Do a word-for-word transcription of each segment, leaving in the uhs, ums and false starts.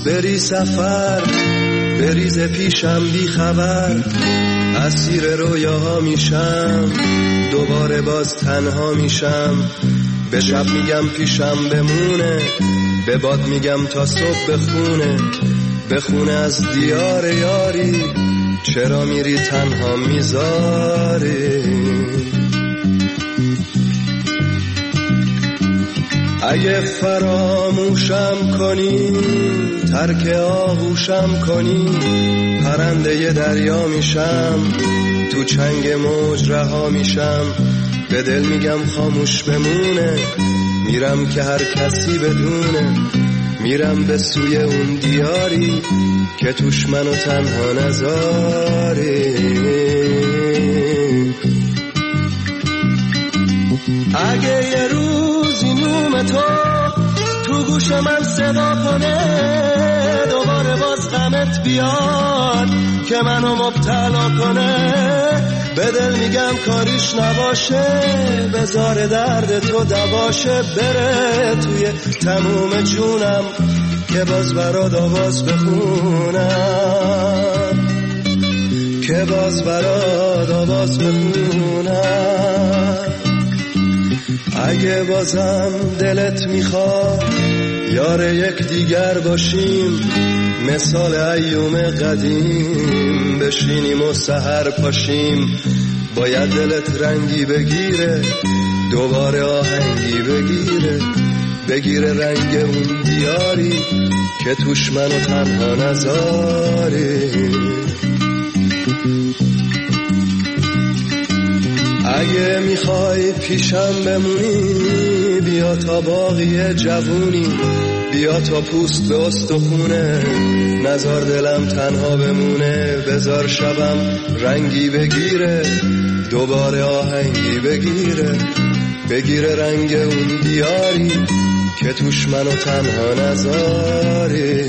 بری سفر بریز پیشم بی خبر، اسیر رویاها میشم دوباره باز تنها میشم. به شب میگم پیشم بمونه، به باد میگم تا صبح بخونه، بخونه از دیار یاری، چرا میری تنها میذاری. اگه فراموشم کنی ترک آغوشم کنی، پرنده ی دریا میشم تو چنگ موج رها میشم. به دل میگم خاموش بمونه، میرم که هر کسی بدونه، میرم به سوی اون دیاری که توش منو تنها نذاری. اگه یه روزی نوم تو تو گوش من صدا کنه، دوباره باز غمت بیاد که منو مبتلا کنه، به دل میگم کاریش نباشه، بذار درد تو دواشه، بره توی تموم جونم که باز برات آواز بخونم، که باز برات آواز بخونم. اگه بازم دلت میخواد یار یک دیگر باشیم، مثال ایوم قدیم بشینیم و سحر پاشیم، باید دلت رنگی بگیره دوباره آهنگی بگیره، بگیره رنگ اون دیاری که توش منو تنها نذاری. اگه میخوای پیشم بمونی بیا تا باقی جوونی، بیا تا پوست به استخونه، نزار دلم تنها بمونه، بذار شبم رنگی بگیره دوباره آهنگی بگیره، بگیره رنگ اون دیاری که توش منو تنها نذاری.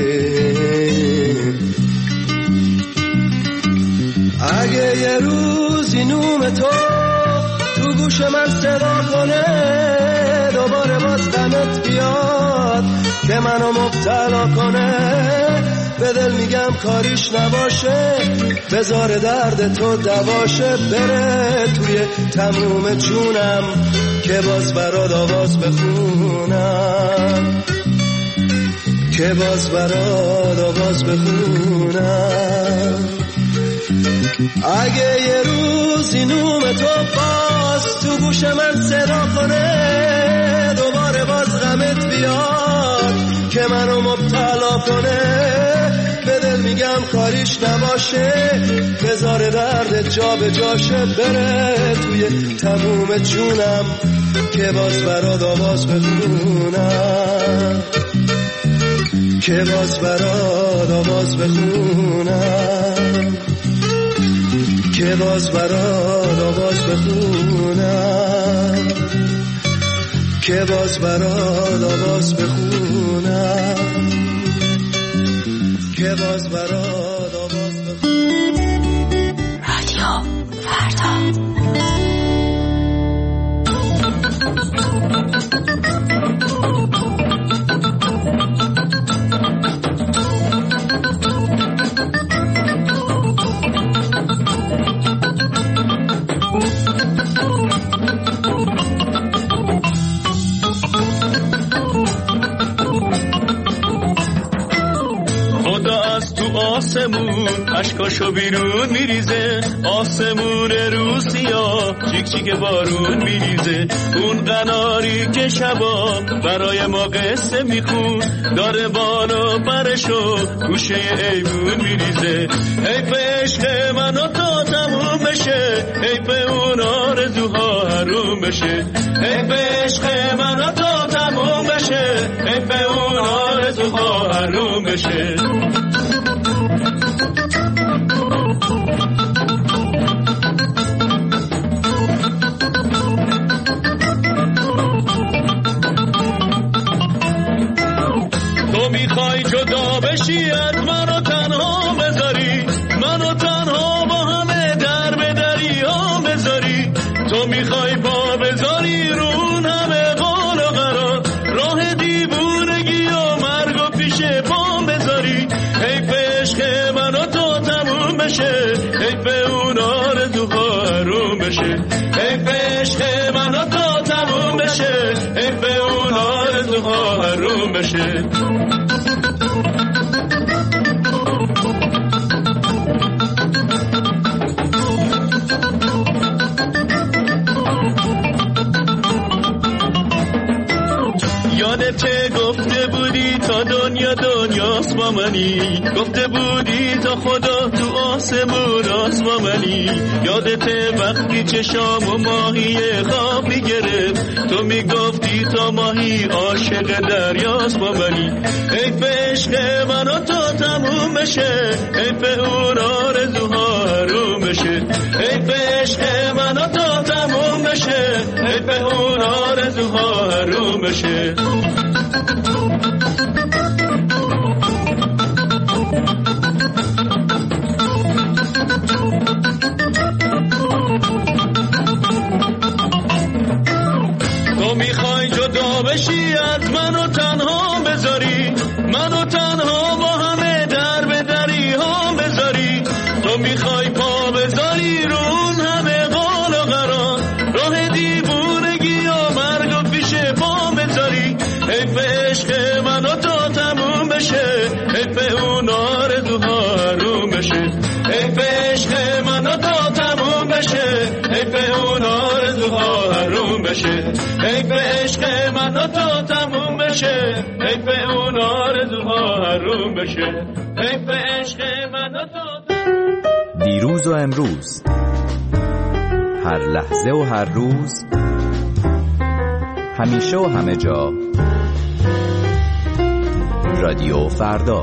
اگه یه روزی نوم تو تو گوش من صدا کنه، دوباره باز غمت بیاد که منو مبتلا کنه، به دل میگم کاریش نباشه، بذار درد تو دواشه، بره توی تموم جونم که باز برات آواز بخونم، که باز برات آواز بخونم. اگه یه روزی نوم تو باز تو گوش من صدا کنه، دوباره باز غمت بیاد که منو مبتلا کنه، به دل میگم کاریش نباشه، بذار درد جا به جاشه، بره توی تموم جونم که باز برات آواز بخونم، که باز برات آواز بخونم، که باز برات آواز بخونم، که باز برات آواز بخونم، که باز برات آواز بخونم. رادیو فردا. آسمون اشکاشو بیرون میریزه، آسمون روسیا چیک چیک بارون میریزه، اون قناری که شبا برای ما قصه میخون، داره بالو برشو گوشه ایمون میریزه. حیف عشق منو تا تموم بشه، حیف اون آرزوها حروم بشه، حیف عشق منو تا تموم بشه، حیف اون آرزوها حروم بشه. تو میخوای جدا بشی از منو تنها بذاری، منو تنها با همه در به دریا بذاری، تو میخوای پا بذاری رون همه قول و قرار، راه دیوونگی و مرگ و پیش پام بذاری. آرزوها حروم بشه. یادته گفته بودی تا دنیا دنیاست با منی، گفته بودی تا خدا تو آسمون است با منی. یادته وقتی چشام و ماهی خواب میگرفت تو میگفتی تا ماهی عاشق دریاست با منی. حیف عشق من و تا تموم بشه، حیف اون آرزوها حروم بشه. حیف عشق من و تا تموم بشه، حیف اون آرزوها حروم بشه. تو میخوای جدا بشی از منو تنها بذاری، منو تنها با همه در به دری ها بذاری. تو میخوای پا بذاری رو اون همه قال و قرار، راه دیوونگی و مرگ و پیش پا بذاری. حیف عشق منو تا تموم بشه، حیف اون آرزوها حروم بشه. حیف عشق منو تا تموم بشه، حیف اون آرزوها حروم بشه. حیف عشق منو تا تموم بشه، حیف اون آرزوها حروم بشه. حیف عشق منو تا. دیروز و امروز، هر لحظه و هر روز، همیشه و همه جا، رادیو فردا.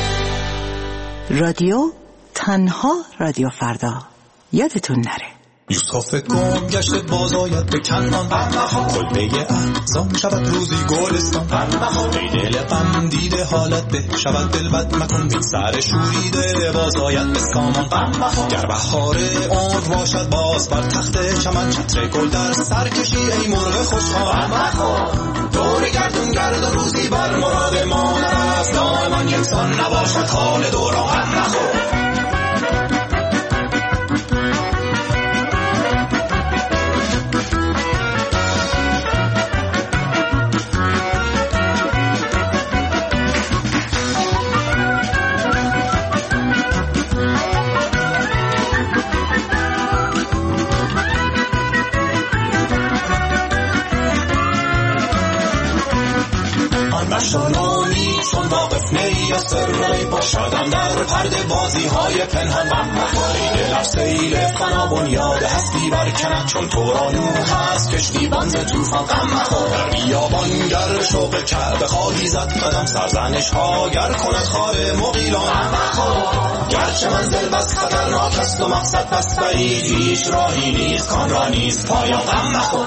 رادیو تنها رادیو فردا، یادتون نره. یوسف گم گشته باز آید به کنعان، کلبه احزان شود روزی گلستان. ای دل غم دیده حالت به شود دل بد مکن، بی سر شوریده باز آید به سامان. گر بهار عمر باشد باز بر تخت چمن، چتر گل در سر کشی ای مرغ خوشحال. دور گردون گرد و روزی بر مراد ما نرفت، دائما یکسان نباشد حال دوران. مشانونی چون واقف نی یا سرایی باشدم در پرده بازی های پنهان. ای دل سیل فنا بنیاد هستی برکند، چون تورانو هست کشتی بانز توفان. در بیابان گر شوق کعبه خواهی زد قدم، سرزنش ها گر کند خار مغیلان. گرچه منزل بس خطرناک است و مقصد بس بعید، هیچ راهی نیست کان را نیست پایان. غم نخور.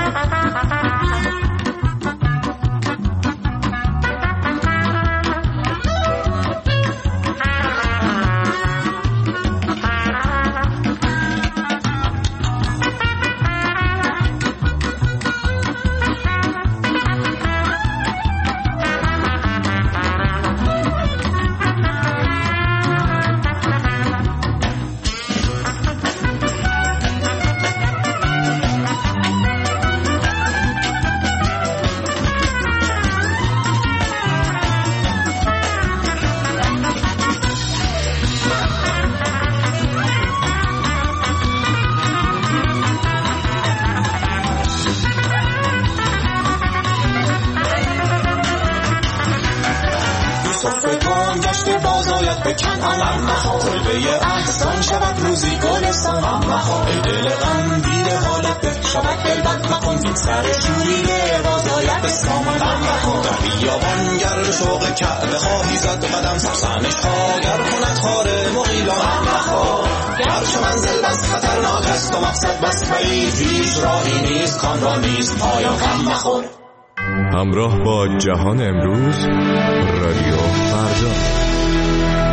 به کنعان، کلبه احزان شود روزی گلستان. ای دل غم دیده حالت به شود دل بد مکن، بی سر شوریده باز آید به سامان. در بیابان گر شوق کعبه خواهی زد قدم، سرزنش ها گر کند خار مغیلان. گرچه منزل بس خطرناک است و مقصد بس بعید، هیچ راهی نیست کان را نیست پایان. غم نخور. همراه با جهان امروز، رادیو فردا.